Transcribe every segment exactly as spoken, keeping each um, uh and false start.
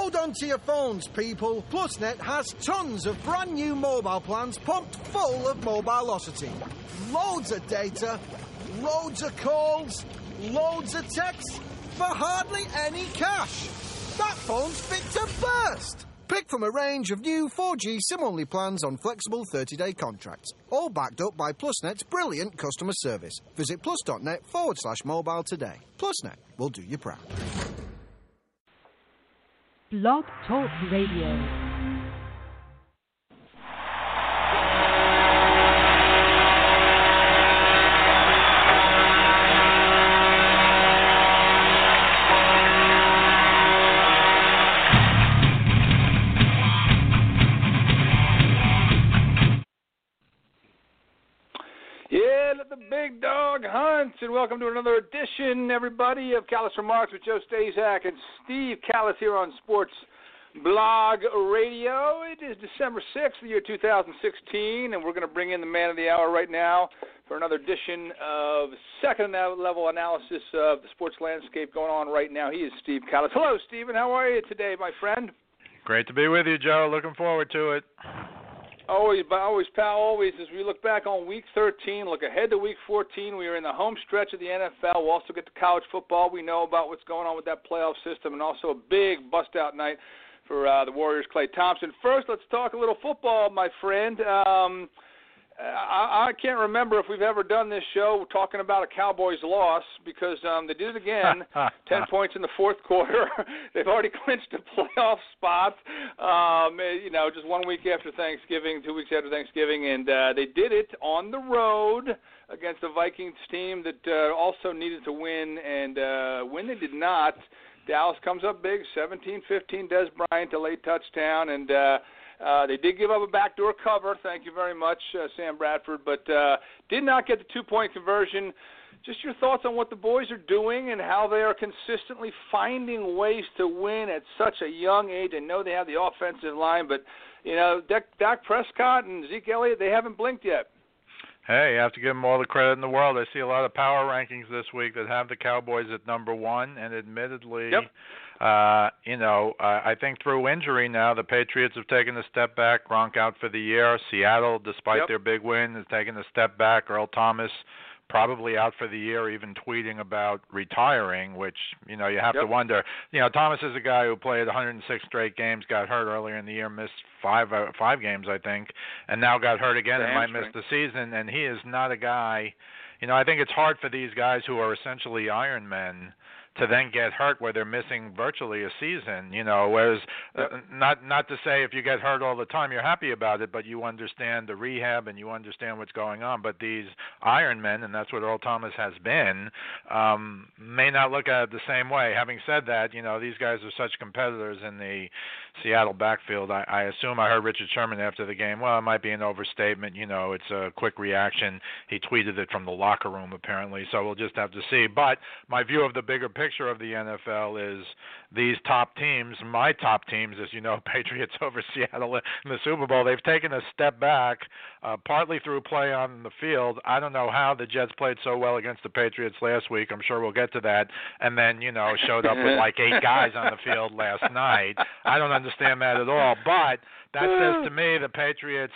Hold on to your phones, people. PlusNet has tons of brand new mobile plans pumped full of mobilosity. Loads of data, loads of calls, loads of texts for hardly any cash. That phone's fit to burst. Pick from a range of new four G SIM-only plans on flexible thirty-day contracts, all backed up by PlusNet's brilliant customer service. Visit plus.net forward slash mobile today. PlusNet will do you proud. Blog Talk Radio. Big Dog Hunts, and welcome to another edition, everybody, of Callous Remarks with Joe Stazak and Steve Callous here on Sports Blog Radio. It is December sixth, the year two thousand sixteen, and we're going to bring in the man of the hour right now for another edition of second-level analysis of the sports landscape going on right now. He is Steve Callous. Hello, Stephen. How are you today, my friend? Great to be with you, Joe. Looking forward to it. Always, always, pal, always. As we look back on Week thirteen, look ahead to Week fourteen, we are in the home stretch of the N F L. We'll also get to college football. We know about what's going on with that playoff system, and also a big bust-out night for uh, the Warriors' Klay Thompson. First, let's talk a little football, my friend. Um, I, I can't remember if we've ever done this show talking about a Cowboys loss because um, they did it again, ten points in the fourth quarter. They've already clinched a playoff spot, um, you know, just one week after Thanksgiving, two weeks after Thanksgiving, and uh, they did it on the road against a Vikings team that uh, also needed to win, and uh, when they did not, Dallas comes up big, seventeen fifteen, Dez Bryant, a late touchdown, and uh, Uh, they did give up a backdoor cover. Thank you very much, uh, Sam Bradford, but uh, did not get the two-point conversion. Just your thoughts on what the boys are doing and how they are consistently finding ways to win at such a young age. I know they have the offensive line, but, you know, Dak, Dak Prescott and Zeke Elliott, they haven't blinked yet. Hey, you have to give them all the credit in the world. I see a lot of power rankings this week that have the Cowboys at number one, and admittedly, yep. uh, you know, uh, I think through injury now, the Patriots have taken a step back. Gronk out for the year. Seattle, despite yep. their big win, has taken a step back. Earl Thomas probably out for the year, even tweeting about retiring, which, you know, you have yep. to wonder. You know, Thomas is a guy who played one hundred six straight games, got hurt earlier in the year, missed five uh, five games, I think, and now got hurt again and might miss the season, and he is not a guy, you know, I think it's hard for these guys who are essentially Iron Men to then get hurt where they're missing virtually a season, you know, whereas yep. uh, not not to say if you get hurt all the time you're happy about it, but you understand the rehab and you understand what's going on. But these Iron Men, and that's what Earl Thomas has been, um, may not look at it the same way. Having said that, you know, these guys are such competitors in the Seattle backfield. I, I assume I heard Richard Sherman after the game, well, it might be an overstatement, you know, it's a quick reaction. He tweeted it from the locker room apparently, so we'll just have to see. But my view of the bigger picture of the N F L is these top teams, my top teams, as you know, Patriots over Seattle in the Super Bowl, they've taken a step back, uh, partly through play on the field. I don't know how the Jets played so well against the Patriots last week. I'm sure we'll get to that. And then, you know, showed up with like eight guys on the field last night. I don't understand that at all. But that says to me the Patriots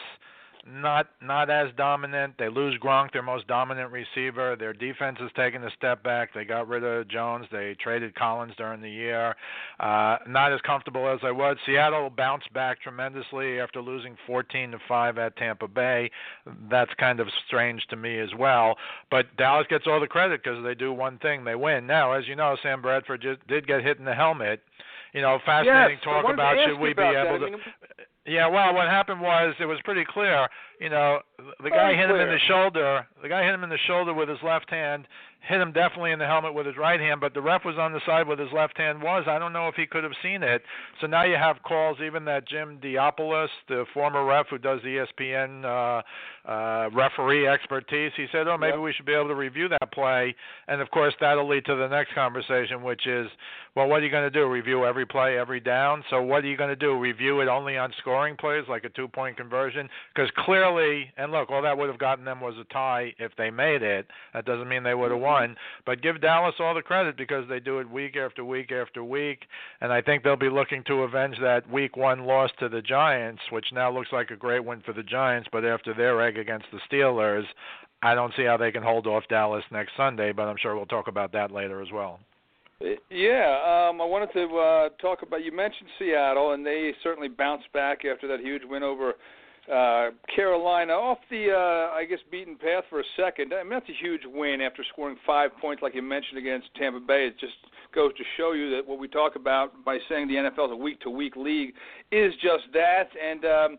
not not as dominant. They lose Gronk, their most dominant receiver. Their defense has taken a step back. They got rid of Jones. They traded Collins during the year. Uh, not as comfortable as I was. Seattle bounced back tremendously after losing fourteen to five at Tampa Bay. That's kind of strange to me as well. But Dallas gets all the credit because they do one thing. They win. Now, as you know, Sam Bradford just did get hit in the helmet. You know, fascinating yes, talk about should we be able that. to... I mean, Yeah, well, what happened was it was pretty clear. You know, the guy Very hit clear. him in the shoulder. The guy hit him in the shoulder with his left hand, hit him definitely in the helmet with his right hand, but the ref was on the side where his left hand was. I don't know if he could have seen it. So now you have calls, even that Jim Diopoulos, the former ref who does the E S P N uh, uh, referee expertise, he said, oh, maybe yep. we should be able to review that play. And, of course, that'll lead to the next conversation, which is, well, what are you going to do? Review every play, every down? So what are you going to do? Review it only on scoring plays like a two-point conversion? Because clearly early, and look, all that would have gotten them was a tie if they made it. That doesn't mean they would have won. But give Dallas all the credit because they do it week after week after week, and I think they'll be looking to avenge that week one loss to the Giants, which now looks like a great win for the Giants, but after their egg against the Steelers, I don't see how they can hold off Dallas next Sunday, but I'm sure we'll talk about that later as well. Yeah, um, I wanted to uh, talk about, you mentioned Seattle, and they certainly bounced back after that huge win over uh, Carolina, off the, uh, I guess, beaten path for a second. I mean, that's a huge win after scoring five points, like you mentioned, against Tampa Bay. It just goes to show you that what we talk about by saying the N F L is a week-to-week league is just that, and um,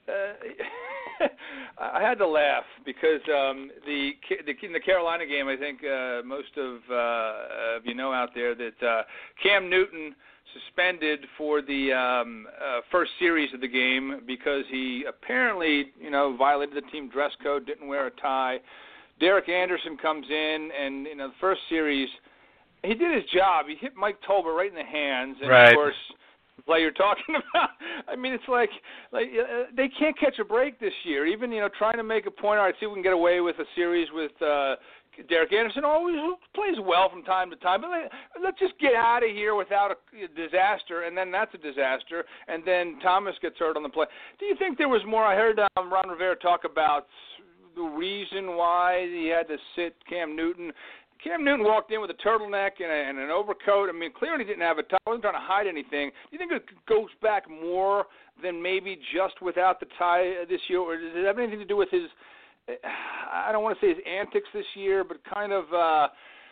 uh, I had to laugh because um, the, the in the Carolina game, I think uh, most of, uh, of you know out there that uh, Cam Newton suspended for the um, uh, first series of the game because he apparently, you know, violated the team dress code, didn't wear a tie. Derek Anderson comes in, and in the first series, he did his job. He hit Mike Tolbert right in the hands, and right. of course, like you're talking about, I mean, it's like like uh, they can't catch a break this year. Even, you know, trying to make a point, all right, see if we can get away with a series with uh, Derek Anderson. Always plays well from time to time, but let, let's just get out of here without a, a disaster, and then that's a disaster, and then Thomas gets hurt on the play. Do you think there was more? I heard um, Ron Rivera talk about the reason why he had to sit Cam Newton. Cam Newton walked in with a turtleneck and, a, and an overcoat. I mean, clearly he didn't have a tie. He wasn't trying to hide anything. Do you think it goes back more than maybe just without the tie this year? Or does it have anything to do with his, I don't want to say his antics this year, but kind of uh,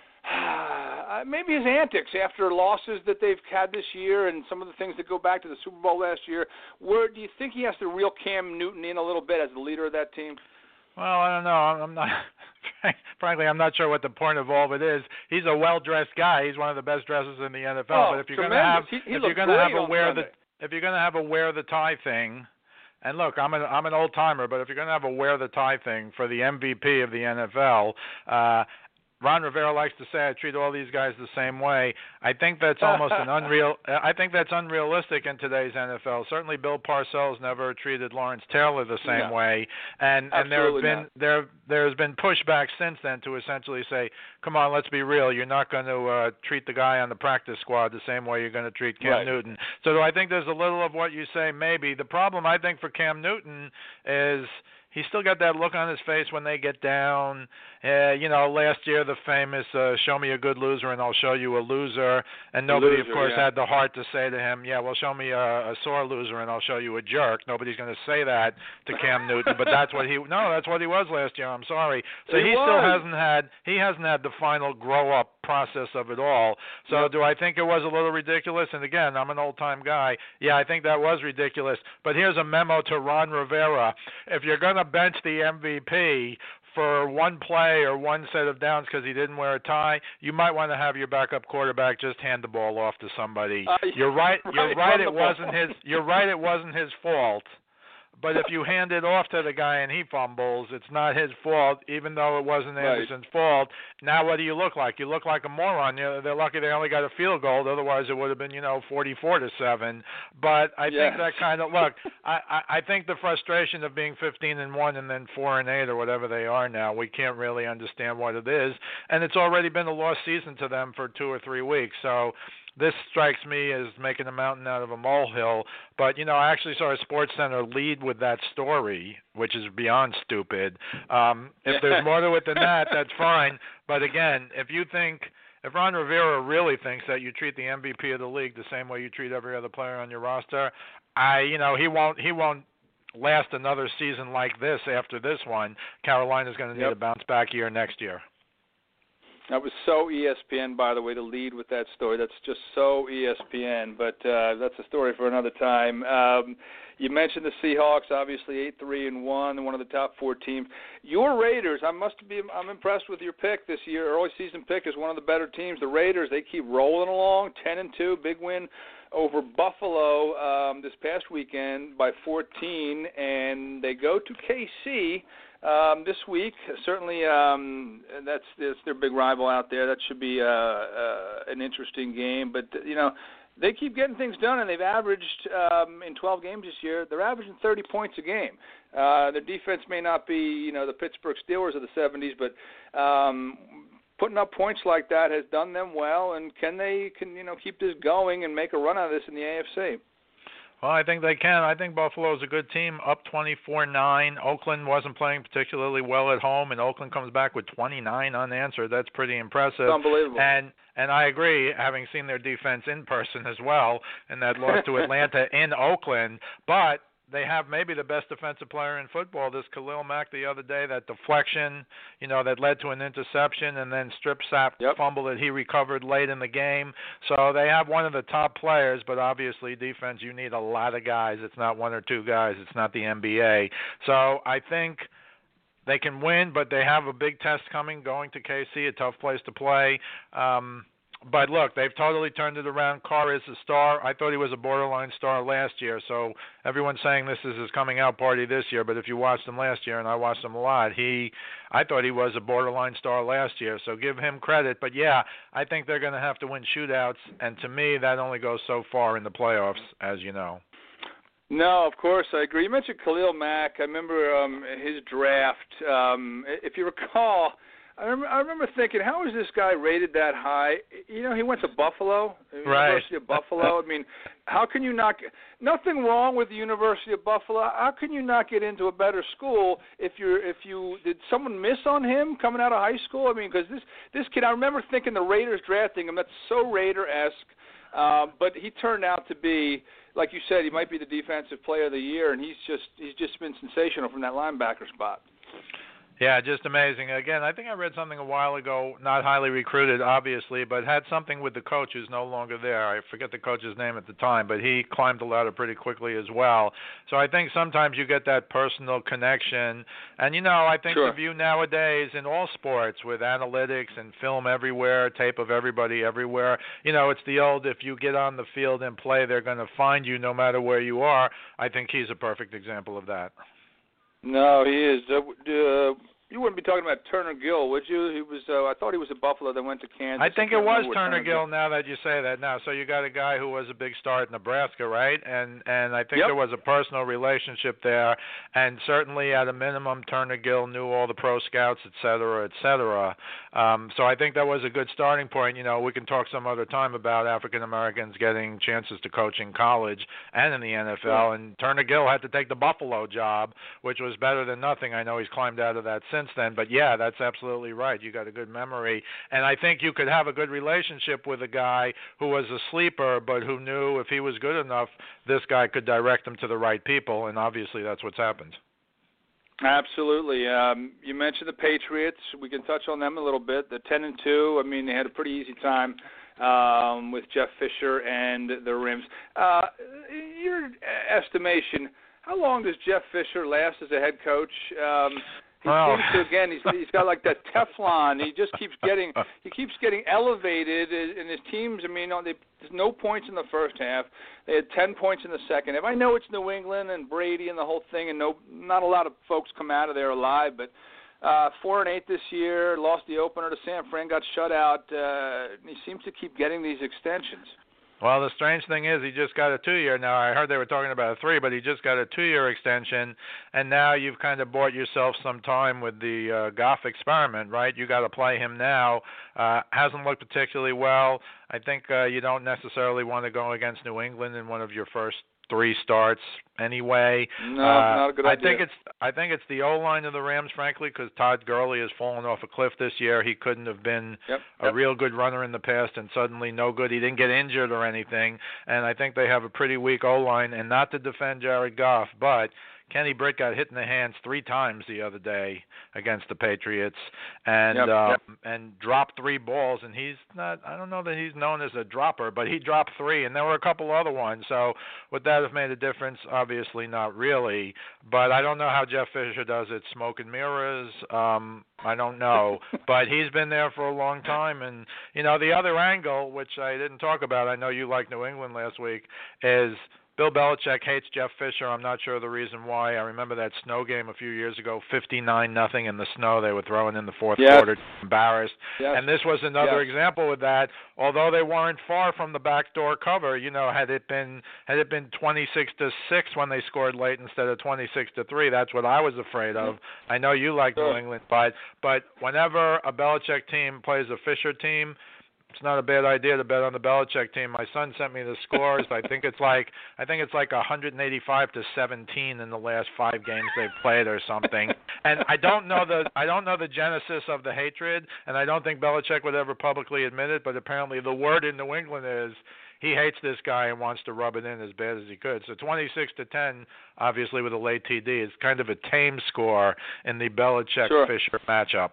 maybe his antics after losses that they've had this year and some of the things that go back to the Super Bowl last year? Where do you think he has to reel Cam Newton in a little bit as the leader of that team? Well, I don't know. I'm not. Frankly, I'm not sure what the point of all of it is. He's a well-dressed guy. He's one of the best dressers in the N F L. Oh, but if you're going to have, he, he if you're going to have a wear Sunday. the, if you're going to have a wear the tie thing, and look, I'm an I'm an old timer, but if you're going to have a wear the tie thing for the M V P of the N F L. Uh, Ron Rivera likes to say I treat all these guys the same way. I think that's almost an unreal. I think that's unrealistic in today's N F L. Certainly, Bill Parcells never treated Lawrence Taylor the same no. way, and and there have been not. there there's been pushback since then to essentially say, come on, let's be real. You're not going to uh, treat the guy on the practice squad the same way you're going to treat Cam right. Newton. So do I think there's a little of what you say? Maybe. The problem I think for Cam Newton is he's still got that look on his face when they get down. Uh, you know, last year the famous uh, show me a good loser and I'll show you a loser. And nobody, loser, of course, yeah. had the heart to say to him, yeah, well, show me a, a sore loser and I'll show you a jerk. Nobody's going to say that to Cam Newton, but that's what he – no, that's what he was last year. I'm sorry. So he, he still was. hasn't had – he hasn't had the final grow-up process of it all. So yep. do I think it was a little ridiculous? And, again, I'm an old-time guy. Yeah, I think that was ridiculous. But here's a memo to Ron Rivera. If you're going to bench the M V P for one play or one set of downs because he didn't wear a tie, you might want to have your backup quarterback just hand the ball off to somebody. Uh, you're right. You're right, right. It ball. wasn't his. You're right. It wasn't his fault. But if you hand it off to the guy and he fumbles, it's not his fault, even though it wasn't right. Anderson's fault. Now what do you look like? You look like a moron. You know, they're lucky they only got a field goal. Otherwise, it would have been, you know, forty-four to seven. But I yes. think that kind of look. I, I I think the frustration of being fifteen and one and then four and eight or whatever they are now, we can't really understand what it is. And it's already been a lost season to them for two or three weeks. So this strikes me as making a mountain out of a molehill. But, you know, I actually saw a SportsCenter lead with that story, which is beyond stupid. Um, if there's more to it than that, that's fine. But, again, if you think – if Ron Rivera really thinks that you treat the M V P of the league the same way you treat every other player on your roster, I, you know, he won't he won't last another season like this after this one. Carolina's going to need yep. a bounce-back year next year. That was so E S P N, by the way, to lead with that story. That's just so E S P N, but uh, that's a story for another time. Um, you mentioned the Seahawks, obviously eight three and one, one of the top four teams. Your Raiders, I must be, I'm impressed with your pick this year. Early season pick is one of the better teams. The Raiders, they keep rolling along, ten and two, big win over Buffalo um, this past weekend by fourteen, and they go to K C. Um, this week, certainly um, that's, that's their big rival out there. That should be uh, uh, an interesting game. But, you know, they keep getting things done, and they've averaged um, in twelve games this year. They're averaging thirty points a game. Uh, their defense may not be, you know, the Pittsburgh Steelers of the seventies, but um, putting up points like that has done them well. And can they, can you know, keep this going and make a run out of this in the A F C? Well, I think they can. I think Buffalo's a good team, up twenty-four nine. Oakland wasn't playing particularly well at home, and Oakland comes back with twenty-nine unanswered. That's pretty impressive. It's unbelievable. And and I agree, having seen their defense in person as well, and that loss to Atlanta in Oakland. But they have maybe the best defensive player in football, this Khalil Mack the other day, that deflection, you know, that led to an interception and then strip sack yep. fumble that he recovered late in the game. So they have one of the top players, but obviously defense, you need a lot of guys. It's not one or two guys. It's not the N B A. So I think they can win, but they have a big test coming, going to K C, a tough place to play. Um, But, look, they've totally turned it around. Carr is a star. I thought he was a borderline star last year, so everyone's saying this is his coming out party this year. But if you watched him last year, and I watched him a lot, he, I thought he was a borderline star last year, so give him credit. But, yeah, I think they're going to have to win shootouts, and to me that only goes so far in the playoffs, as you know. No, of course, I agree. You mentioned Khalil Mack. I remember um, his draft. Um, if you recall, I remember, I remember thinking, how is this guy rated that high? You know, he went to Buffalo, right. University of Buffalo. I mean, how can you not get – nothing wrong with the University of Buffalo. How can you not get into a better school if you're if you – did someone miss on him coming out of high school? I mean, because this, this kid – I remember thinking the Raiders drafting him. That's so Raider-esque. Uh, but he turned out to be, like you said, he might be the defensive player of the year, and he's just he's just been sensational from that linebacker spot. Yeah, just amazing. Again, I think I read something a while ago, not highly recruited, obviously, but had something with the coach who's no longer there. I forget the coach's name at the time, but he climbed the ladder pretty quickly as well. So I think sometimes you get that personal connection. And, you know, I think sure. the view nowadays in all sports with analytics and film everywhere, tape of everybody everywhere, you know, it's the old, if you get on the field and play, they're going to find you no matter where you are. I think he's a perfect example of that. No, he is. Uh, uh, you wouldn't be talking about Turner Gill, would you? He was. Uh, I thought he was at Buffalo, then went to Kansas. I think I it was Turner, Turner Gill. Now that you say that, now so you got a guy who was a big star at Nebraska, right? And and I think yep. there was a personal relationship there, and certainly at a minimum, Turner Gill knew all the pro scouts, et cetera, et cetera. Um, so I think that was a good starting point. You know, we can talk some other time about African Americans getting chances to coach in college and in the N F L, yeah. and Turner Gill had to take the Buffalo job, which was better than nothing. I know he's climbed out of that since then, but yeah, that's absolutely right. You got a good memory, and I think you could have a good relationship with a guy who was a sleeper, but who knew if he was good enough, this guy could direct him to the right people, and obviously that's what's happened. Absolutely. Um, you mentioned the Patriots. We can touch on them a little bit. They're ten and two. I mean, they had a pretty easy time um, with Jeff Fisher and the Rams. Uh, in your estimation, how long does Jeff Fisher last as a head coach? Um, He well. seems to, again, he's he's got like that Teflon. He just keeps getting he keeps getting elevated, and his teams. I mean, they, there's no points in the first half. They had ten points in the second half. I know it's New England and Brady and the whole thing, and no, not a lot of folks come out of there alive. But uh, four and eight this year, lost the opener to San Fran, got shut out. Uh, he seems to keep getting these extensions. Well, the strange thing is he just got a two-year. Now, I heard they were talking about a three, but he just got a two-year extension, and now you've kind of bought yourself some time with the uh, Goff experiment, right? You got to play him now. Uh, hasn't looked particularly well. I think uh, you don't necessarily want to go against New England in one of your first three starts anyway. No, uh, not a good I idea. think it's I think it's the O-line of the Rams, frankly, because Todd Gurley has fallen off a cliff this year. He couldn't have been yep, a yep. real good runner in the past, and suddenly no good. He didn't get injured or anything, and I think they have a pretty weak O-line. And not to defend Jared Goff, but Kenny Britt got hit in the hands three times the other day against the Patriots, and yep, um, yep. and dropped three balls. And he's not. I don't know that he's known as a dropper, but he dropped three, and there were a couple other ones. So would that have made a difference? Obviously not really. But I don't know how Jeff Fisher does it. Smoke and mirrors. Um, I don't know. But he's been there for a long time. And you know, the other angle, which I didn't talk about, I know you liked New England last week, is Bill Belichick hates Jeff Fisher. I'm not sure the reason why. I remember that snow game a few years ago, fifty-nine nothing in the snow. They were throwing in the fourth yes. quarter, embarrassed. Yes. And this was another yes. example of that. Although they weren't far from the backdoor cover, you know, had it been had it been twenty-six to six when they scored late instead of twenty-six to three, that's what I was afraid of. I know you like sure. New England, but but whenever a Belichick team plays a Fisher team, it's not a bad idea to bet on the Belichick team. My son sent me the scores. I think it's like I think it's like one eighty-five to seventeen in the last five games they've played or something. And I don't know the I don't know the genesis of the hatred, and I don't think Belichick would ever publicly admit it. But apparently, the word in New England is he hates this guy and wants to rub it in as bad as he could. So twenty-six to ten, obviously with a late T D, is kind of a tame score in the Belichick-Fisher sure. matchup.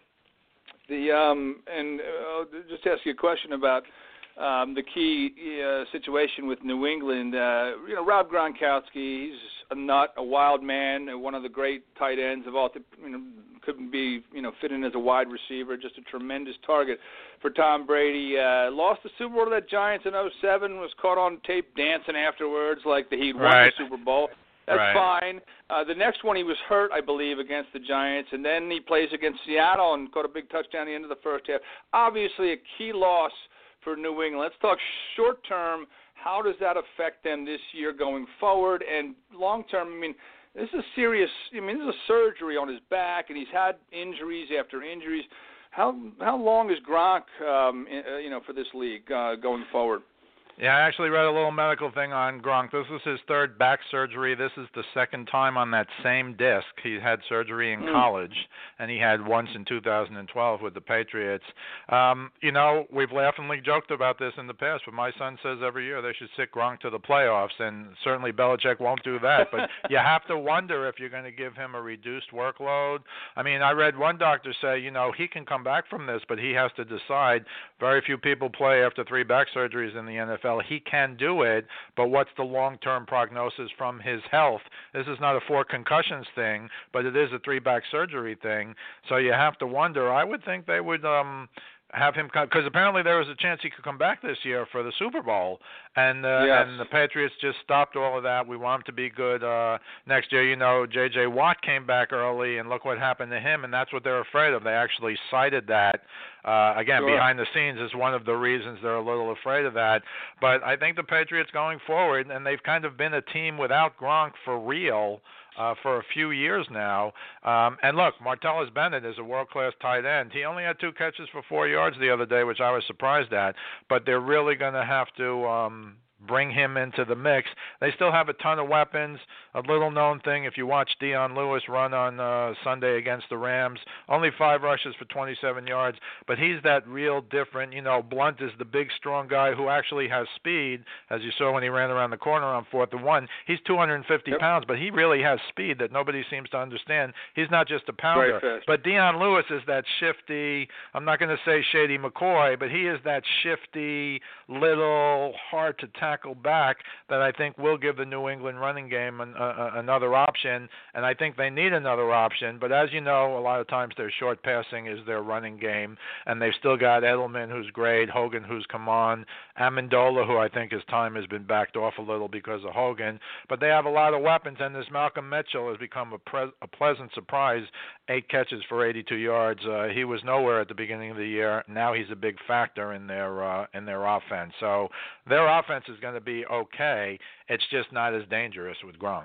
The um and uh, just to ask you a question about um, the key uh, situation with New England. Uh, you know, Rob Gronkowski, he's a nut, a wild man, one of the great tight ends of all. You know, couldn't be you know fit in as a wide receiver. Just a tremendous target for Tom Brady. Uh, lost the Super Bowl to that Giants in oh seven. Was caught on tape dancing afterwards like he'd won right. the Super Bowl. That's right. fine. Uh, the next one he was hurt, I believe, against the Giants, and then he plays against Seattle and caught a big touchdown at the end of the first half. Obviously a key loss for New England. Let's talk short term. How does that affect them this year going forward? And long term, I mean, this is serious. I mean, this is a surgery on his back, and he's had injuries after injuries. How how long is Gronk, um, in, you know, for this league uh, going forward? Yeah, I actually read a little medical thing on Gronk. This is his third back surgery. This is the second time on that same disc. He had surgery in mm. college, and he had once in two thousand twelve with the Patriots. Um, you know, we've laughingly joked about this in the past, but my son says every year they should sit Gronk to the playoffs, and certainly Belichick won't do that. But you have to wonder if you're going to give him a reduced workload. I mean, I read one doctor say, you know, he can come back from this, but he has to decide. Very few people play after three back surgeries in the N F L. He can do it, but what's the long-term prognosis from his health? This is not a four concussions thing, but it is a three-back surgery thing. So you have to wonder. I would think they would um, have him come, because apparently there was a chance he could come back this year for the Super Bowl, and uh, yes. and the Patriots just stopped all of that. We want him to be good uh, next year. You know, J J. Watt came back early, and look what happened to him, and that's what they're afraid of. They actually cited that. Uh, again, sure. behind the scenes is one of the reasons they're a little afraid of that. But I think the Patriots going forward, and they've kind of been a team without Gronk for real uh, for a few years now. Um, and look, Martellus Bennett is a world-class tight end. He only had two catches for four yards the other day, which I was surprised at. But they're really going to have to um, bring him into the mix. They still have a ton of weapons. A little-known thing, if you watch Dion Lewis run on uh, Sunday against the Rams, only five rushes for twenty-seven yards, but he's that real different. You know, Blunt is the big, strong guy who actually has speed, as you saw when he ran around the corner on fourth and one. He's two hundred fifty yep. pounds, but he really has speed that nobody seems to understand. He's not just a pounder. But Dion Lewis is that shifty, I'm not going to say Shady McCoy, but he is that shifty, little, hard-to-tackle back that I think will give the New England running game an, uh, another option, and I think they need another option. But as you know, a lot of times their short passing is their running game, and they've still got Edelman, who's great, Hogan, who's come on, Amendola, who I think his time has been backed off a little because of Hogan. But they have a lot of weapons, and this Malcolm Mitchell has become a, pre- a pleasant surprise. Eight catches for eighty-two yards. Uh, he was nowhere at the beginning of the year. Now he's a big factor in their uh, in their offense. So their offense is going to be okay. It's just not as dangerous with Gronk.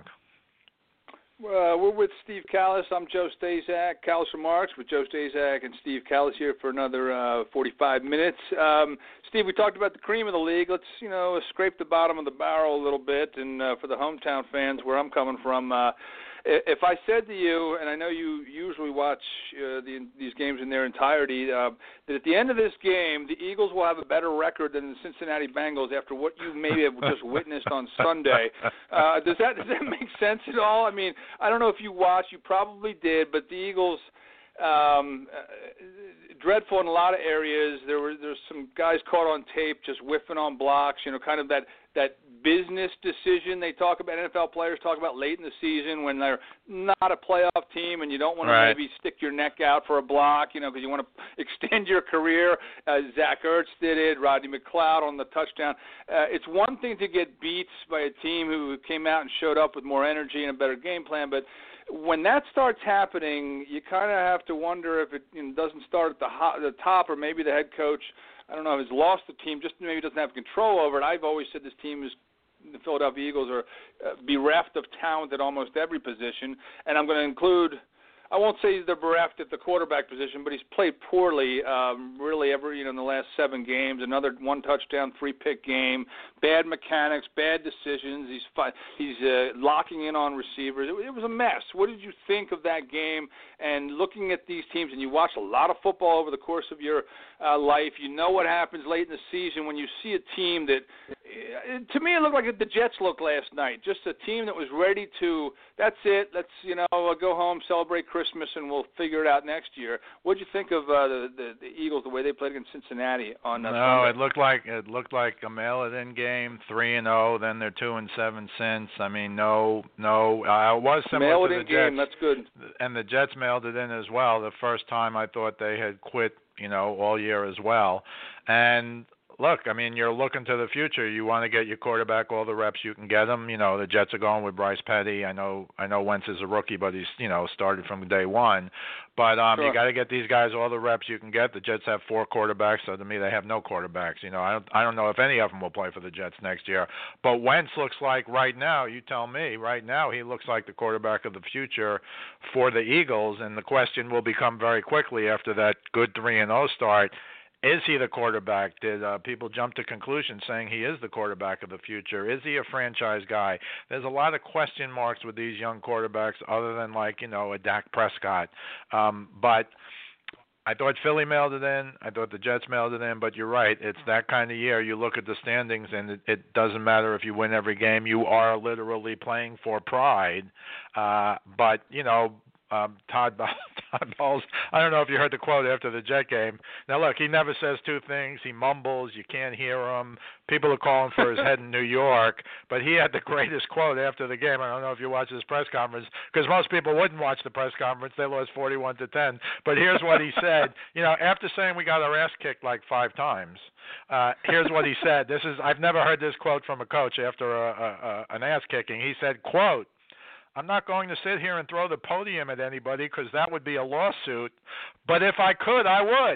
Uh, we're with Steve Callis. I'm Joe Stazak. Callis Remarks with Joe Stazak and Steve Callis here for another uh, forty-five minutes. Um, Steve, we talked about the cream of the league. Let's, you know, scrape the bottom of the barrel a little bit. And uh, for the hometown fans, where I'm coming from, uh, if I said to you, and I know you usually watch uh, the, these games in their entirety, uh, that at the end of this game, the Eagles will have a better record than the Cincinnati Bengals after what you maybe have just witnessed on Sunday. Uh, does that does that make sense at all? I mean, I don't know if you watched. You probably did, but the Eagles um, dreadful in a lot of areas. There were there's some guys caught on tape just whiffing on blocks, you know, kind of that, that business decision they talk about, N F L players talk about late in the season when they're not a playoff team and you don't want right. to maybe stick your neck out for a block, you know, because you want to extend your career. Uh, Zach Ertz did it, Rodney McLeod on the touchdown. Uh, it's one thing to get beat by a team who came out and showed up with more energy and a better game plan, but when that starts happening, you kind of have to wonder if it you know, doesn't start at the, ho- the top, or maybe the head coach, I don't know, has lost the team, just maybe doesn't have control over it. I've always said this team is, the Philadelphia Eagles are uh, bereft of talent at almost every position, and I'm going to include, I won't say they're bereft at the quarterback position, but he's played poorly um, really every, you know, in the last seven games. Another one touchdown, three pick game, bad mechanics, bad decisions. He's fi- he's uh, locking in on receivers. It, it was a mess. What did you think of that game? And looking at these teams, and you watch a lot of football over the course of your uh, life, you know what happens late in the season when you see a team that, uh, to me, it looked like the Jets looked last night. Just a team that was ready to, that's it, let's, you know, go home, celebrate Christmas, and we'll figure it out next year. What did you think of uh, the, the the Eagles, the way they played against Cincinnati on uh, No, Sunday? it looked like it looked like a mail-it-in game, three and zero. Then they're two and seven since. I mean, no, no. Uh, it was similar mail to it the in Jets, game. That's good. and the Jets mailed it in as well. The first time I thought they had quit, you know, all year as well, and. Look, I mean, you're looking to the future. You want to get your quarterback all the reps you can get him. You know, the Jets are going with Bryce Petty. I know, I know, Wentz is a rookie, but he's, you know, started from day one. But um, sure. you got to get these guys all the reps you can get. The Jets have four quarterbacks, so to me, they have no quarterbacks. You know, I don't, I don't know if any of them will play for the Jets next year. But Wentz looks like right now. You tell me. Right now, he looks like the quarterback of the future for the Eagles. And the question will become very quickly after that good three and zero start. Is he the quarterback? Did uh, people jump to conclusions saying he is the quarterback of the future? Is he a franchise guy? There's a lot of question marks with these young quarterbacks other than, like, you know, a Dak Prescott. Um, but I thought Philly mailed it in. I thought the Jets mailed it in. But you're right. It's that kind of year. You look at the standings, and it, it doesn't matter if you win every game. You are literally playing for pride. Uh, but, you know, Um, Todd, Todd Bowles, I don't know if you heard the quote after the Jet game. Now, look, he never says two things. He mumbles. You can't hear him. People are calling for his head in New York. But he had the greatest quote after the game. I don't know if you watched his press conference, because most people wouldn't watch the press conference. They lost forty-one to ten. But here's what he said. You know, after saying we got our ass kicked like five times, uh, here's what he said. This is I've never heard this quote from a coach after a, a, a, an ass kicking. He said, quote, "I'm not going to sit here and throw the podium at anybody because that would be a lawsuit. But if I could, I would."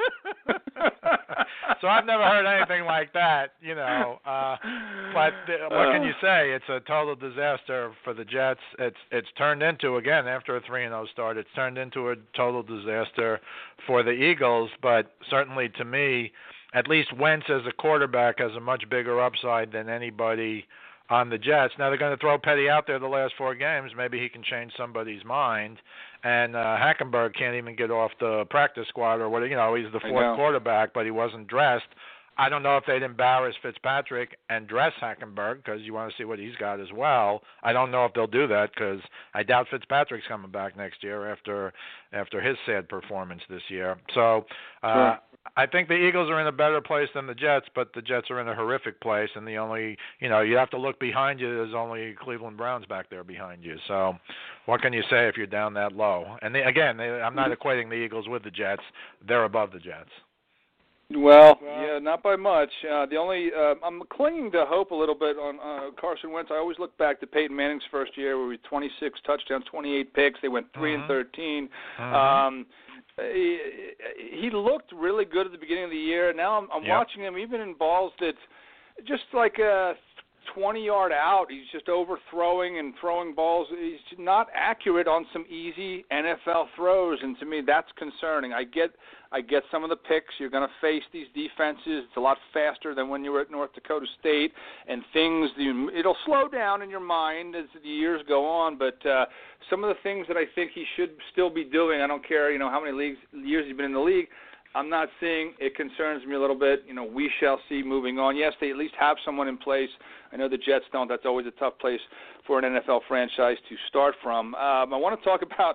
So I've never heard anything like that, you know. Uh, but th- what can you say? It's a total disaster for the Jets. It's it's turned into, again, after a three and oh start, it's turned into a total disaster for the Eagles. But certainly to me, at least Wentz as a quarterback has a much bigger upside than anybody on the Jets. Now they're going to throw Petty out there the last four games. Maybe he can change somebody's mind. And uh, Hackenberg can't even get off the practice squad or what. You know, he's the fourth quarterback, but he wasn't dressed. I don't know if they'd embarrass Fitzpatrick and dress Hackenberg because you want to see what he's got as well. I don't know if they'll do that because I doubt Fitzpatrick's coming back next year after after his sad performance this year. So uh, sure. I think the Eagles are in a better place than the Jets, but the Jets are in a horrific place, and the only, you know, you have to look behind you. There's only Cleveland Browns back there behind you. So what can you say if you're down that low? And they, again, they, I'm not equating the Eagles with the Jets. They're above the Jets. Well, yeah, not by much. Uh, the only uh, I'm clinging to hope a little bit on uh, Carson Wentz. I always look back to Peyton Manning's first year, where we had twenty-six touchdowns, twenty-eight picks. They went three mm-hmm. and thirteen. Mm-hmm. Um, he, he looked really good at the beginning of the year. Now I'm, I'm yep. watching him even in balls that just like a twenty-yard out. He's just overthrowing and throwing balls. He's not accurate on some easy N F L throws, and to me that's concerning. I get I get some of the picks. You're going to face these defenses. It's a lot faster than when you were at North Dakota State, and things, it'll slow down in your mind as the years go on, but uh, some of the things that I think he should still be doing, I don't care, you know, how many leagues, years he's been in the league, I'm not seeing. It concerns me a little bit. You know, we shall see moving on. Yes, they at least have someone in place. I know the Jets don't. That's always a tough place for an N F L franchise to start from. Um, I want to talk about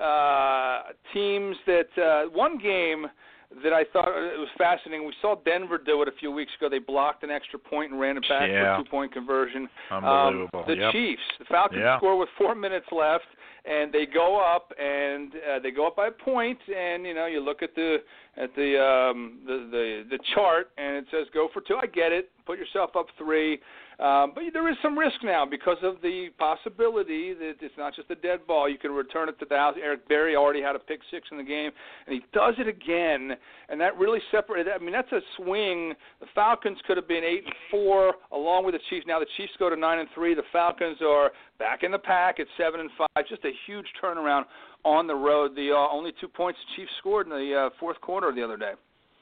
uh, teams that uh, one game that I thought it was fascinating. We saw Denver do it a few weeks ago. They blocked an extra point and ran it back yeah. for a two-point conversion. Unbelievable. Um, the yep. Chiefs, the Falcons yeah. score with four minutes left, and they go up, and uh, they go up by a point. And you know, you look at the at the um, the, the the chart, and it says go for two. I get it. Put yourself up three. Um, but there is some risk now because of the possibility that it's not just a dead ball. You can return it to the house. Eric Berry already had a pick six in the game, and he does it again, and that really separated. I mean, that's a swing. The Falcons could have been eight and four along with the Chiefs. Now the Chiefs go to nine and three. The Falcons are back in the pack at seven and five. Just a huge turnaround on the road. The uh, only two points the Chiefs scored in the uh, fourth quarter the other day.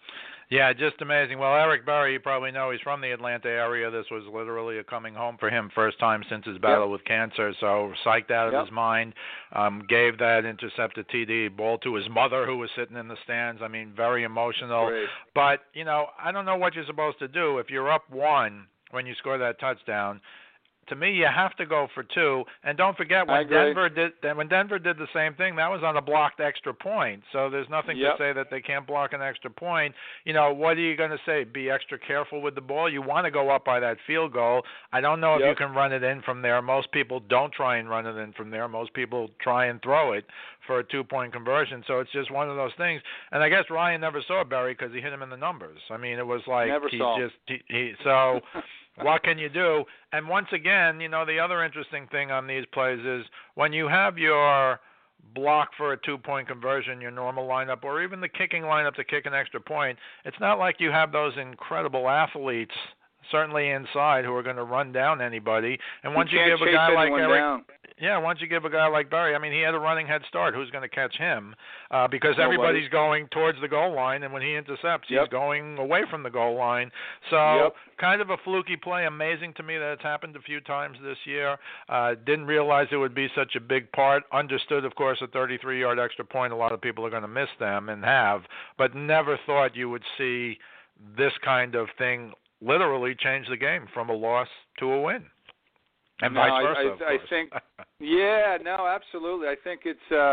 Yeah, just amazing. Well, Eric Berry, you probably know, he's from the Atlanta area. This was literally a coming home for him, first time since his battle yep. with cancer, so psyched out of yep. his mind. Um, gave that intercepted T D ball to his mother, who was sitting in the stands. I mean, very emotional. Great. But, you know, I don't know what you're supposed to do. If you're up one when you score that touchdown, to me, you have to go for two. And don't forget, when Denver did when Denver did the same thing, that was on a blocked extra point. So there's nothing yep. to say that they can't block an extra point. You know, what are you going to say? Be extra careful with the ball. You want to go up by that field goal. I don't know if yep. you can run it in from there. Most people don't try and run it in from there. Most people try and throw it for a two-point conversion. So it's just one of those things. And I guess Ryan never saw Berry because he hit him in the numbers. I mean, it was like never he saw. just he, he so. What can you do? And once again, you know, the other interesting thing on these plays is when you have your block for a two-point conversion, your normal lineup, or even the kicking lineup to kick an extra point, it's not like you have those incredible athletes, certainly inside, who are going to run down anybody. And once you, you give a guy like Eric, down. yeah, once you give a guy like Berry, I mean, he had a running head start. Who's going to catch him? Uh, because Nobody. everybody's going towards the goal line, and when he intercepts, yep. he's going away from the goal line. So yep. kind of a fluky play. Amazing to me that it's happened a few times this year. Uh, didn't realize it would be such a big part. Understood, of course, a thirty-three-yard extra point. A lot of people are going to miss them and have, but never thought you would see this kind of thing literally change the game from a loss to a win. And no, vice versa, I, I, of course. I think, yeah, no, absolutely. I think it's, uh,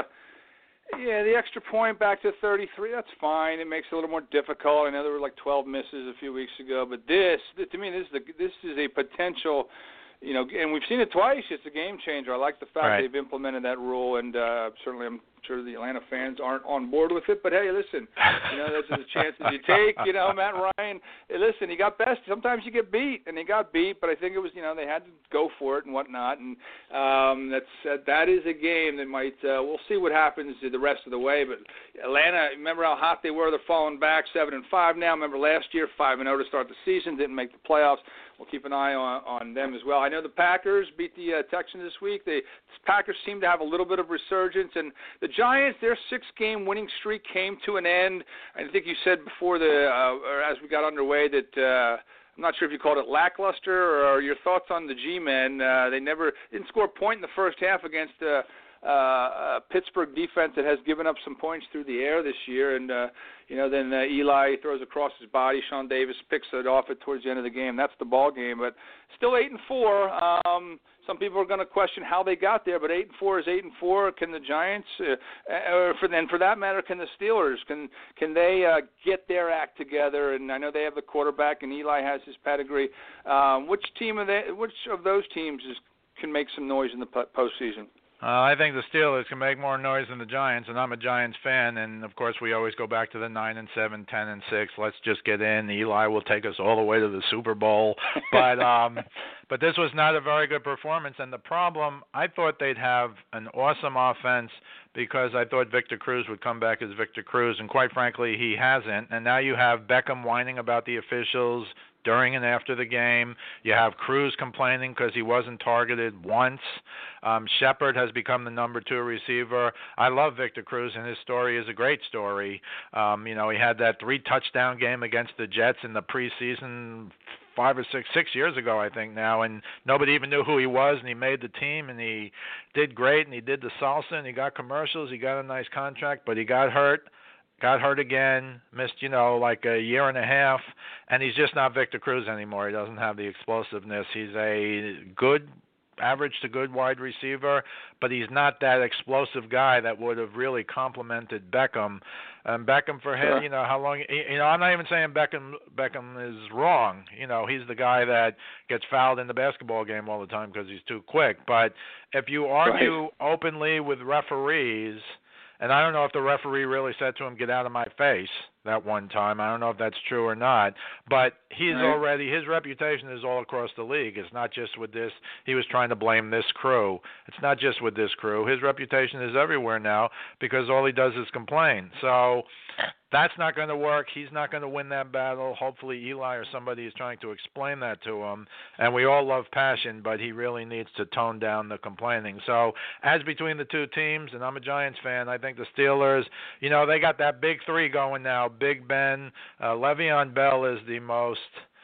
yeah, the extra point back to thirty-three, that's fine. It makes it a little more difficult. I know there were like twelve misses a few weeks ago, but this, to me, this is, the, this is a potential, you know, and we've seen it twice. It's a game changer. I like the fact right. they've implemented that rule, and uh, certainly I'm sure the Atlanta fans aren't on board with it. But hey, listen, you know, those are the chances you take. You know, Matt Ryan, hey, listen, he got best. Sometimes you get beat, and he got beat, but I think it was, you know, they had to go for it and whatnot. And um, that's uh, that is a game that might. Uh, we'll see what happens the rest of the way. But Atlanta, remember how hot they were? They're falling back, seven and five now. Remember last year, five and zero to start the season, didn't make the playoffs. We'll keep an eye on, on them as well. I know the Packers beat the uh, Texans this week. The Packers seem to have a little bit of resurgence. And the Giants, their six-game winning streak came to an end. I think you said before the uh, or as we got underway that uh, I'm not sure if you called it lackluster or your thoughts on the G-men. Uh, they never didn't score a point in the first half against uh, uh, a Pittsburgh defense that has given up some points through the air this year. And, uh, you know, then uh, Eli throws across his body. Sean Davis picks it off it towards the end of the game. That's the ball game. But still eight and four. Um, some people are going to question how they got there, but eight and four is eight and four. Can the Giants, uh, or for and for that matter, can the Steelers? Can can they uh, get their act together? And I know they have the quarterback, and Eli has his pedigree. Um, which team of they? Which of those teams is, can make some noise in the postseason? Uh, I think the Steelers can make more noise than the Giants, and I'm a Giants fan. And of course, we always go back to the nine and seven, ten and six. Let's just get in. Eli will take us all the way to the Super Bowl. But um, but this was not a very good performance. And the problem, I thought they'd have an awesome offense because I thought Victor Cruz would come back as Victor Cruz, and quite frankly, he hasn't. And now you have Beckham whining about the officials during and after the game. You have Cruz complaining because he wasn't targeted once. Um, Shepard has become the number two receiver. I love Victor Cruz, and his story is a great story. Um, you know, he had that three-touchdown game against the Jets in the preseason five or six, six years ago, I think now, and nobody even knew who he was, and he made the team, and he did great, and he did the salsa, and he got commercials, he got a nice contract, but he got hurt got hurt again, missed, you know, like a year and a half, and he's just not Victor Cruz anymore. He doesn't have the explosiveness. He's a good, average to good wide receiver, but he's not that explosive guy that would have really complemented Beckham. And Beckham for him, Sure. you know, how long, you know, I'm not even saying Beckham Beckham is wrong. You know, he's the guy that gets fouled in the basketball game all the time because he's too quick. But if you argue Right. openly with referees, and I don't know if the referee really said to him, "Get out of my face," that one time. I don't know if that's true or not. But he's Right. already, his reputation is all across the league. It's not just with this. He was trying to blame this crew. It's not just with this crew. His reputation is everywhere now because all he does is complain. So that's not going to work. He's not going to win that battle. Hopefully Eli or somebody is trying to explain that to him. And we all love passion, but he really needs to tone down the complaining. So as between the two teams, and I'm a Giants fan, I think the Steelers, you know, they got that big three going now. Big Ben, uh, Le'Veon Bell is the most,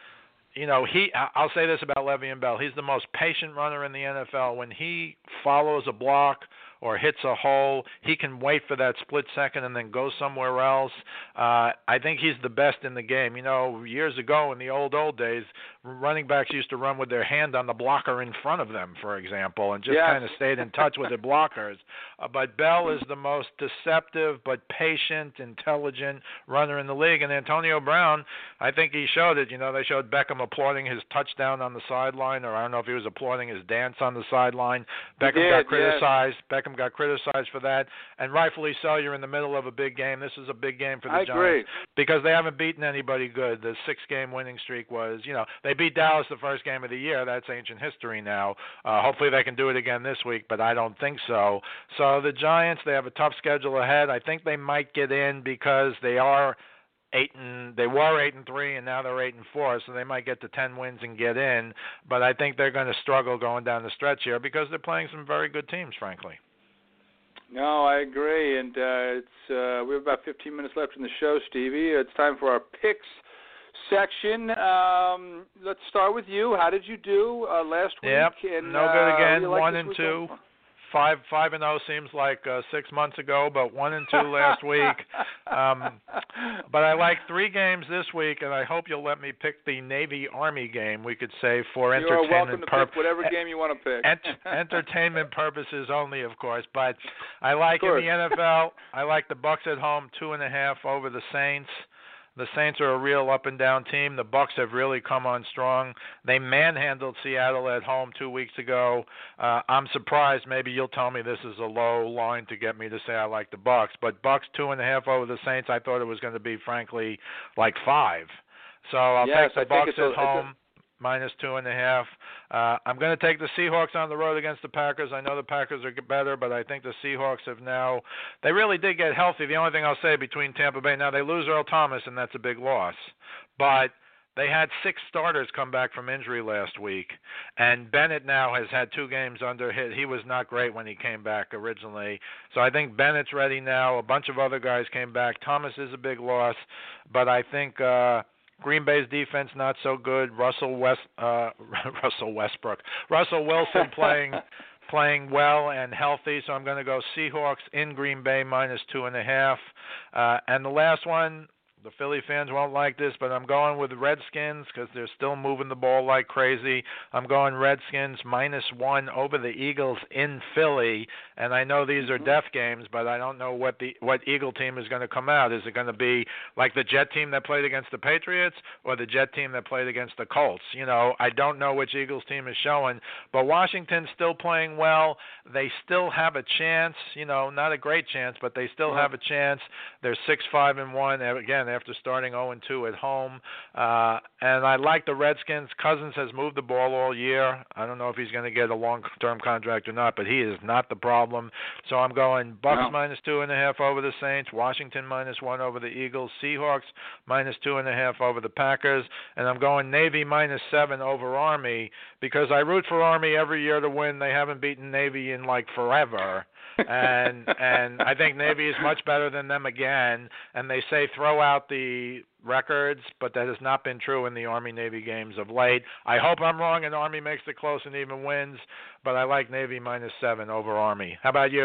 you know, he. I'll say this about Le'Veon Bell. He's the most patient runner in the N F L. When he follows a block or hits a hole, he can wait for that split second and then go somewhere else. Uh, I think he's the best in the game. You know, years ago in the old, old days, running backs used to run with their hand on the blocker in front of them, for example, and just Yes. kind of stayed in touch with the blockers. Uh, but Bell is the most deceptive but patient, intelligent runner in the league. And Antonio Brown, I think he showed it. You know, they showed Beckham applauding his touchdown on the sideline, or I don't know if he was applauding his dance on the sideline. Beckham did, got criticized. yes. Beckham got criticized for that, and rightfully so. You're in the middle of a big game. This is a big game for the I Giants agree. because they haven't beaten anybody good. The six-game winning streak was, you know, they beat Dallas the first game of the year. That's ancient history now. Uh, hopefully they can do it again this week, but I don't think so. So the Giants, they have a tough schedule ahead. I think they might get in because they are eight and they were eight and three, and now they're eight and four, so they might get to ten wins and get in. But I think they're going to struggle going down the stretch here because they're playing some very good teams, frankly. No, I agree, and uh, it's uh, we have about fifteen minutes left in the show, Stevie. It's time for our picks section. Um, let's start with you. How did you do uh, last week? Yep, And, no uh, good again. you like One this and week two. so far? Five, five and zero seems like uh, six months ago, but one and two last week. Um, but I like three games this week, and I hope you'll let me pick the Navy Army game. We could say for You are welcome entertainment to purposes. pick whatever game you want to pick. Ent- entertainment purposes only, of course. But I like Of in course. the N F L. I like the Bucs at home, two and a half over the Saints. The Saints are a real up-and-down team. The Bucs have really come on strong. They manhandled Seattle at home two weeks ago. Uh, I'm surprised. Maybe you'll tell me this is a low line to get me to say I like the Bucs. But Bucs two and a half over the Saints. I thought it was going to be, frankly, like five. So I'll Yes, take the I think Bucs it's a- at it's a- home. Minus two and a half. Uh, I'm going to take the Seahawks on the road against the Packers. I know the Packers are better, but I think the Seahawks have now, they really did get healthy. The only thing I'll say between Tampa Bay, now they lose Earl Thomas, and that's a big loss. But they had six starters come back from injury last week, and Bennett now has had two games under hit. He was not great when he came back originally. So I think Bennett's ready now. A bunch of other guys came back. Thomas is a big loss, but I think uh, Green Bay's defense not so good. Russell West, uh, Russell Westbrook, Russell Wilson playing playing well and healthy. So I'm going to go Seahawks in Green Bay minus two and a half. Uh, and the last one, the Philly fans won't like this, but I'm going with the Redskins because they're still moving the ball like crazy. I'm going Redskins minus one over the Eagles in Philly. And I know these are death games, but I don't know what the what Eagle team is going to come out. Is it going to be like the Jet team that played against the Patriots or the Jet team that played against the Colts? You know, I don't know which Eagles team is showing, but Washington's still playing well. They still have a chance, you know, not a great chance, but they still have a chance. They're six, five, and one. Again, after starting oh and two at home. Uh, and I like the Redskins. Cousins has moved the ball all year. I don't know if he's going to get a long-term contract or not, but he is not the problem. So I'm going Bucks No. minus two and a half over the Saints, Washington minus one over the Eagles, Seahawks minus two and a half over the Packers, and I'm going Navy minus seven over Army because I root for Army every year to win. They haven't beaten Navy in like forever. and and I think Navy is much better than them again. And they say throw out the records, but that has not been true in the Army-Navy games of late. I hope I'm wrong and Army makes it close and even wins, but I like Navy minus seven over Army. How about you?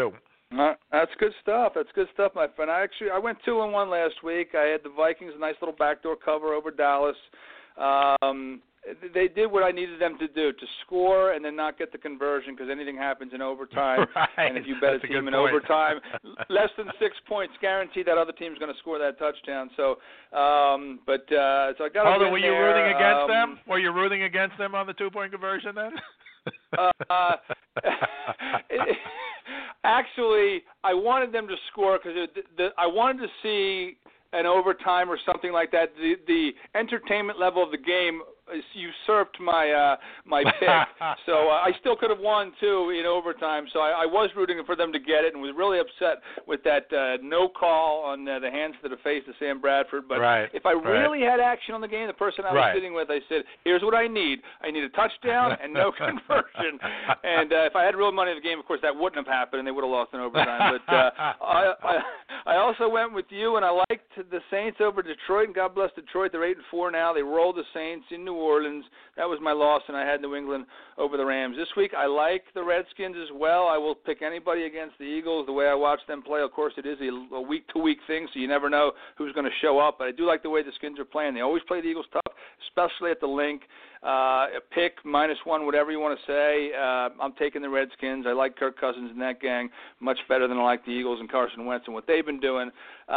Uh, that's good stuff. That's good stuff, my friend. I actually I went two and one last week. I had the Vikings, a nice little backdoor cover over Dallas. Um, they did what I needed them to do, to score and then not get the conversion, because anything happens in overtime. Right. And if you bet That's a a team good in point. overtime, less than six points, guaranteed that other team's going to score that touchdown. So, um, but uh, so I got. Hold on, were you there. rooting against um, them? Were you rooting against them on the two-point conversion then? uh, it, actually, I wanted them to score because the, I wanted to see an overtime or something like that. The the entertainment level of the game usurped my uh, my pick, so uh, I still could have won too in overtime. So I, I was rooting for them to get it, and was really upset with that uh, no call on uh, the hands to the face of Sam Bradford. But right, if I right. really had action on the game, the person I was right. sitting with, I said, "Here's what I need: I need a touchdown and no conversion." And uh, if I had real money in the game, of course, that wouldn't have happened, and they would have lost in overtime. But uh, I, I I also went with you, and I liked the Saints over Detroit, and God bless Detroit. They're eight and four now. They rolled the Saints in New Orleans. That was my loss, and I had New England over the Rams. This week, I like the Redskins as well. I will pick anybody against the Eagles the way I watch them play. Of course, it is a, a week-to-week thing, so you never know who's going to show up. But I do like the way the Skins are playing. They always play the Eagles tough, especially at the Link. Uh, a pick, minus one, whatever you want to say. Uh, I'm taking the Redskins. I like Kirk Cousins and that gang much better than I like the Eagles and Carson Wentz and what they've been doing.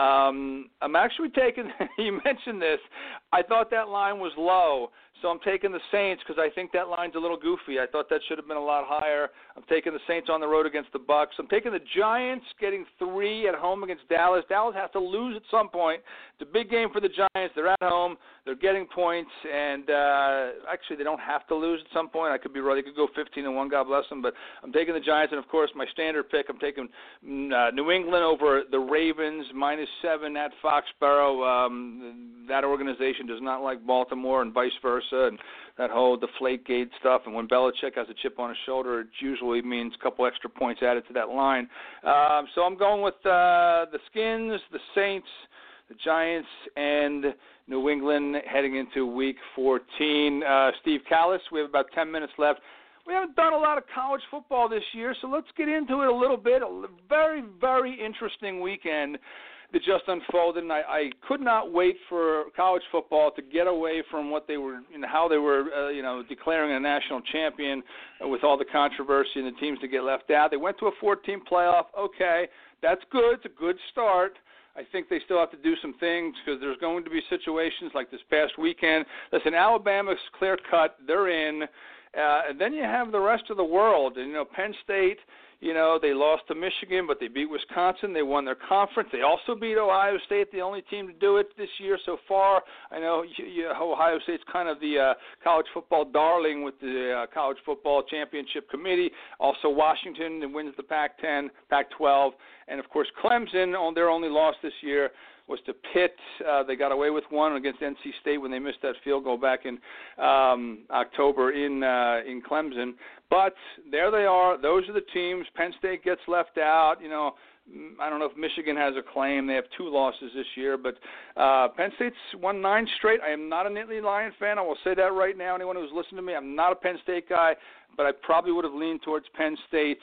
Um, I'm actually taking, you mentioned this, I thought that line was low. So I'm taking the Saints because I think that line's a little goofy. I thought that should have been a lot higher. I'm taking the Saints on the road against the Bucs. I'm taking the Giants getting three at home against Dallas. Dallas has to lose at some point. It's a big game for the Giants. They're at home. They're getting points, and uh, actually they don't have to lose at some point. I could be wrong. They could go fifteen and one. God bless them. But I'm taking the Giants, and of course my standard pick. I'm taking uh, New England over the Ravens minus seven at Foxborough. Um, that organization does not like Baltimore, and vice versa. And that whole Deflategate stuff. And when Belichick has a chip on his shoulder, it usually means a couple extra points added to that line. Um, so I'm going with uh, the Skins, the Saints, the Giants, and New England heading into Week fourteen. Uh, Steve Callis, we have about ten minutes left. We haven't done a lot of college football this year, so let's get into it a little bit. A very, very interesting weekend that just unfolded, and I, I could not wait for college football to get away from what they were, you know, how they were, uh, you know, declaring a national champion uh, with all the controversy and the teams that get left out. They went to a four-team playoff. Okay, that's good. It's a good start. I think they still have to do some things because there's going to be situations like this past weekend. Listen, Alabama's clear cut. They're in. Uh, and then you have the rest of the world. And, you know, Penn State, you know, they lost to Michigan, but they beat Wisconsin. They won their conference. They also beat Ohio State, the only team to do it this year so far. I know you, you, Ohio State's kind of the uh, college football darling with the uh, College Football Championship Committee. Also Washington that wins the Pac ten, Pac twelve. And, of course, Clemson, on their only loss this year was to Pitt. Uh, they got away with one against N C State when they missed that field goal back in um, October in uh, in Clemson. But there they are. Those are the teams. Penn State gets left out. You know, I don't know if Michigan has a claim. They have two losses this year. But uh, Penn State's won nine straight. I am not a Nittany Lion fan. I will say that right now. Anyone who's listening to me, I'm not a Penn State guy. But I probably would have leaned towards Penn State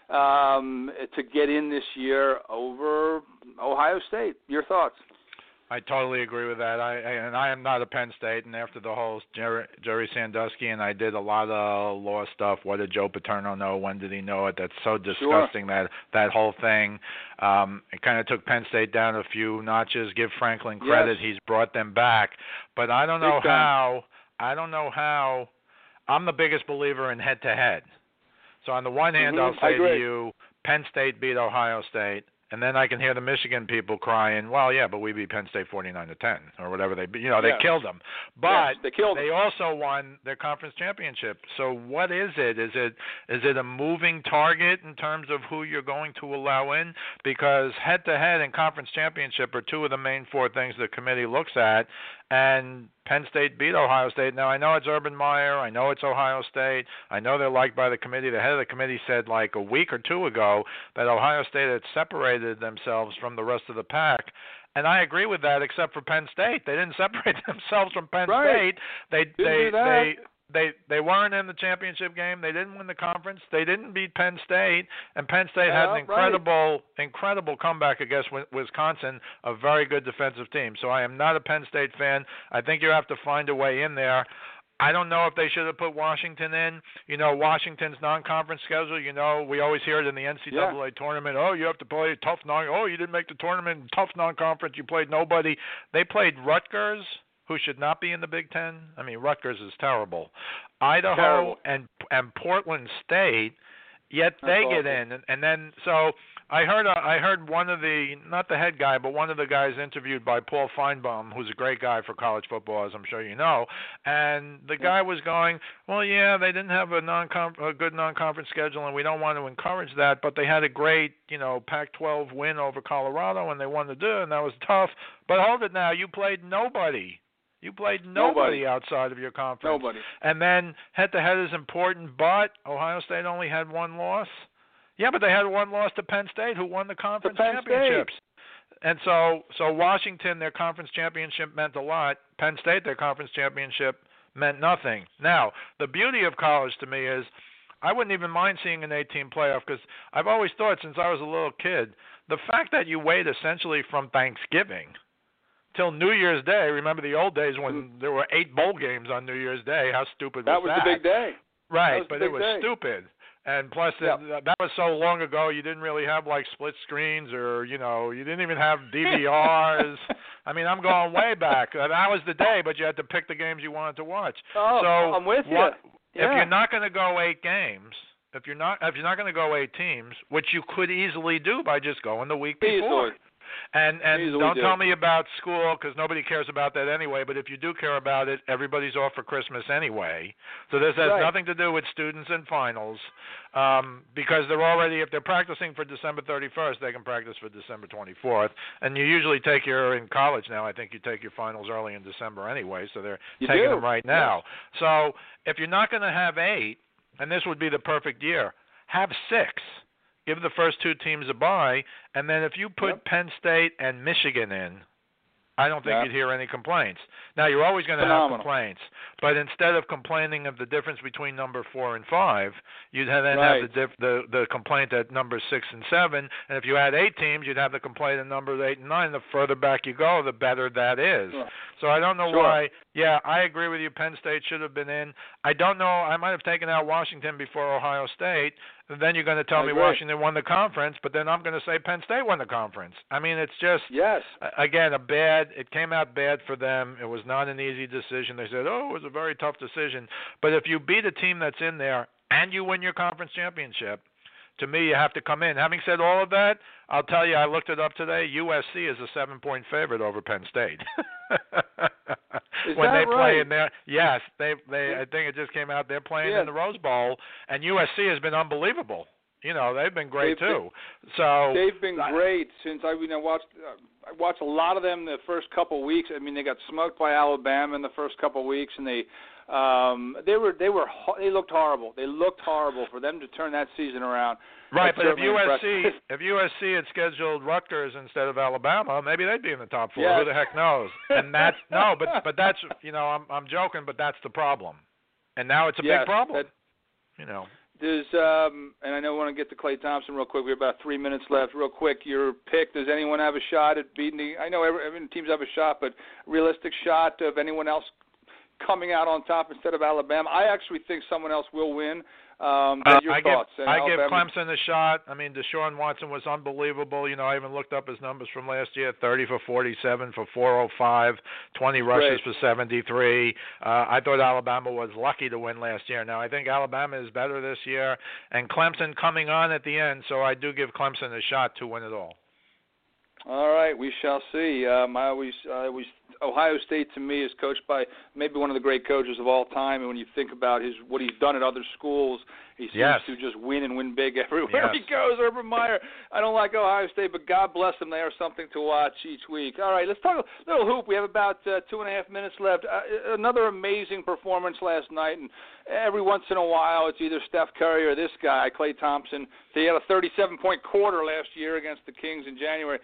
um, to get in this year over Ohio State. Your thoughts? I totally agree with that. I, I and I am not a Penn State, and after the whole Jerry, Jerry Sandusky and I did a lot of law stuff. What did Joe Paterno know? When did he know it? That's so disgusting. Sure. That that whole thing. Um, it kind of took Penn State down a few notches. Give Franklin credit; yes. he's brought them back. But I don't know Big time. how. I don't know how. I'm the biggest believer in head-to-head. So on the one hand, mm-hmm. I'll say to you, Penn State beat Ohio State. And then I can hear the Michigan people crying, well, yeah, but we beat Penn State forty-nine to ten or whatever they beat. You know, they yes. killed them. But yes, they, killed they them. also won their conference championship. So what is it? Is it is it a moving target in terms of who you're going to allow in? Because head-to-head and conference championship are two of the main four things the committee looks at. And Penn State beat Ohio State. Now, I know it's Urban Meyer. I know it's Ohio State. I know they're liked by the committee. The head of the committee said like a week or two ago that Ohio State had separated themselves from the rest of the pack. And I agree with that, except for Penn State. They didn't separate themselves from Penn right. State. They didn't they do that. they they they weren't in the championship game. They didn't win the conference. They didn't beat Penn State, and Penn State yeah, had an incredible, right. incredible comeback against Wisconsin, a very good defensive team. So I am not a Penn State fan. I think you have to find a way in there. I don't know if they should have put Washington in. You know, Washington's non-conference schedule, you know, we always hear it in the N C double A yeah. tournament. Oh, you have to play tough non. Oh, you didn't make the tournament. Tough non-conference. You played nobody. They played Rutgers, who should not be in the Big Ten. I mean, Rutgers is terrible. Idaho terrible. and and Portland State, yet That's they awful. get in. And, and then so I heard uh, I heard one of the, not the head guy, but one of the guys interviewed by Paul Feinbaum, who's a great guy for college football, as I'm sure you know. And the guy was going, well, yeah, they didn't have a non a good non-conference schedule, and we don't want to encourage that, but they had a great, you know, Pac twelve win over Colorado, and they won to do it, and that was tough. But hold it now, you played nobody. You played nobody, nobody outside of your conference. Nobody. And then head-to-head is important, but Ohio State only had one loss. Yeah, but they had one loss to Penn State, who won the conference championships. And so, so Washington, their conference championship meant a lot. Penn State, their conference championship meant nothing. Now, the beauty of college to me is I wouldn't even mind seeing an eight-team playoff because I've always thought since I was a little kid, the fact that you wait essentially from Thanksgiving till New Year's Day. Remember the old days when there were eight bowl games on New Year's Day? How stupid that was that? That was the big day. Right, but it was day. stupid. And plus, yep. it, that was so long ago, you didn't really have, like, split screens or, you know, you didn't even have D V Rs. I mean, I'm going way back. That was the day, but you had to pick the games you wanted to watch. Oh, so I'm with you. What, yeah. If you're not going to go eight games, if you're not if you're not going to go eight teams, which you could easily do by just going the week before. Easily. And and Easily don't do. tell me about school because nobody cares about that anyway. But if you do care about it, everybody's off for Christmas anyway. So this has right. nothing to do with students and finals um, because they're already, if they're practicing for December thirty-first, they can practice for December twenty-fourth. And you usually take your, in college now, I think you take your finals early in December anyway. So they're you taking do. them right now. Yes. So if you're not going to have eight, and this would be the perfect year, have six. Give the first two teams a bye, and then if you put yep. Penn State and Michigan in, I don't think yep. you'd hear any complaints. Now, you're always going to have complaints, but instead of complaining of the difference between number four and five, you'd have then right. have the, diff- the the complaint at numbers six and seven, and if you had eight teams, you'd have the complaint at numbers eight and nine. The further back you go, the better that is. Sure. So I don't know sure. why. Yeah, I agree with you. Penn State should have been in. I don't know. I might have taken out Washington before Ohio State. And then you're going to tell I me agree. Washington won the conference, but then I'm going to say Penn State won the conference. I mean, it's just, yes. again, a bad, it came out bad for them. It was not an easy decision. They said, oh, it was a very tough decision. But if you beat a team that's in there and you win your conference championship, to me, you have to come in. Having said all of that, I'll tell you, I looked it up today. U S C is a seven-point favorite over Penn State. Is when that they play right? in there, yes, they they. I think it just came out. They're playing yeah. in the Rose Bowl, and U S C has been unbelievable. You know, they've been great they've too. Been, so they've been I, great since I you know watched. Uh, I watched a lot of them the first couple of weeks. I mean, they got smoked by Alabama in the first couple of weeks, and they um, they were they were they looked horrible. They looked horrible for them to turn that season around. Right, That's but if U S C impressive. if U S C had scheduled Rutgers instead of Alabama, maybe they'd be in the top four. Yes. Who the heck knows? And that's no, but but that's you know I'm I'm joking, but that's the problem. And now it's a yes, big problem. That, you know. Does um, and I know I want to get to Clay Thompson real quick. We have about three minutes left. Real quick, your pick. Does anyone have a shot at beating the? I know every, every teams have a shot, but realistic shot of anyone else coming out on top instead of Alabama? I actually think someone else will win. Um, Uh, your I thoughts? give, I give Alabama... Clemson a shot. I mean, Deshaun Watson was unbelievable. You know, I even looked up his numbers from last year: thirty for forty-seven for four oh five, twenty rushes Great. for seventy-three. Uh, I thought Alabama was lucky to win last year. Now, I think Alabama is better this year, and Clemson coming on at the end. So I do give Clemson a shot to win it all. All right, we shall see. Um, I always, I always, Ohio State to me is coached by maybe one of the great coaches of all time. And when you think about his what he's done at other schools, he seems yes. to just win and win big everywhere yes. he goes. Urban Meyer, I don't like Ohio State, but God bless them. They are something to watch each week. All right, let's talk a little hoop. We have about uh, two and a half minutes left. Uh, another amazing performance last night, and every once in a while it's either Steph Curry or this guy, Klay Thompson. He had a thirty-seven point quarter last year against the Kings in January.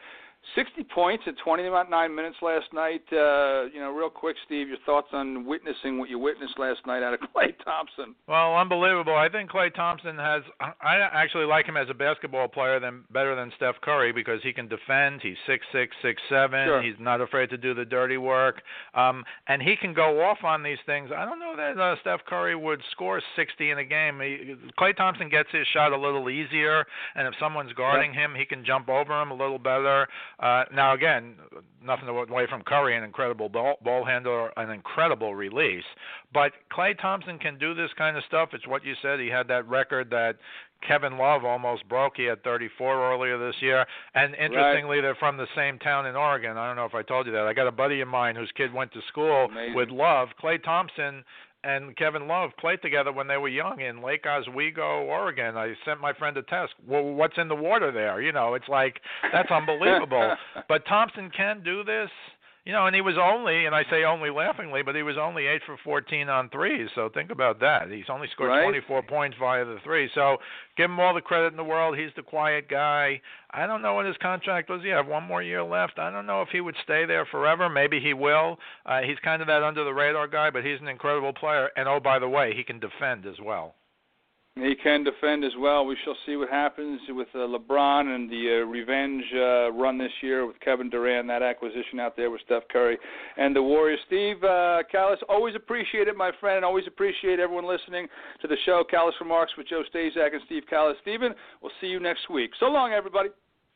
sixty points at twenty-nine minutes last night. Uh, you know, real quick, Steve, your thoughts on witnessing what you witnessed last night out of Klay Thompson? Well, unbelievable. I think Klay Thompson has – I actually like him as a basketball player than better than Steph Curry because he can defend. He's six six, six seven. Sure. He's not afraid to do the dirty work. Um, and he can go off on these things. I don't know that uh, Steph Curry would score sixty in a game. He, Klay Thompson gets his shot a little easier, and if someone's guarding yep. him, he can jump over him a little better. Uh, now, again, nothing away from Curry, an incredible ball, ball handler, an incredible release. But Klay Thompson can do this kind of stuff. It's what you said. He had that record that Kevin Love almost broke. He had thirty-four earlier this year. And interestingly, right. they're from the same town in Oregon. I don't know if I told you that. I got a buddy of mine whose kid went to school Amazing. with Love. Klay Thompson and Kevin Love played together when they were young in Lake Oswego, Oregon. I sent my friend a test. Well, what's in the water there? You know, it's like, that's unbelievable. But Thompson can do this. You know, and he was only, and I say only laughingly, but he was only eight for fourteen on threes. So think about that. He's only scored right. twenty-four points via the three. So give him all the credit in the world. He's the quiet guy. I don't know what his contract was. He have one more year left. I don't know if he would stay there forever. Maybe he will. Uh, he's kind of that under-the-radar guy, but he's an incredible player. And, oh, by the way, he can defend as well. He can defend as well. We shall see what happens with uh, LeBron and the uh, revenge uh, run this year with Kevin Durant, that acquisition out there with Steph Curry and the Warriors. Steve uh, Callis, always appreciate it, my friend, and always appreciate everyone listening to the show. Callis Remarks with Joe Stazak and Steve Callis. Steven, we'll see you next week. So long, everybody.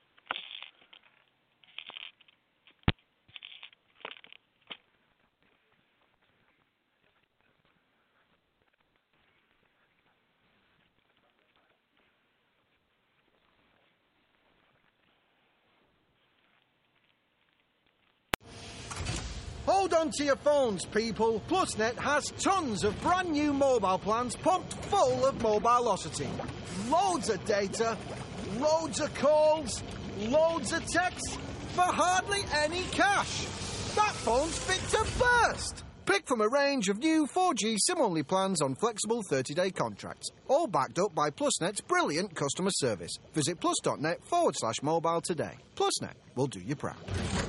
Hold on to your phones, people. PlusNet has tons of brand new mobile plans pumped full of Mobilocity. Loads of data, loads of calls, loads of texts for hardly any cash. That phone's fit to burst. Pick from a range of new four G SIM-only plans on flexible thirty-day contracts, all backed up by PlusNet's brilliant customer service. Visit plus.net forward slash mobile today. PlusNet will do you proud.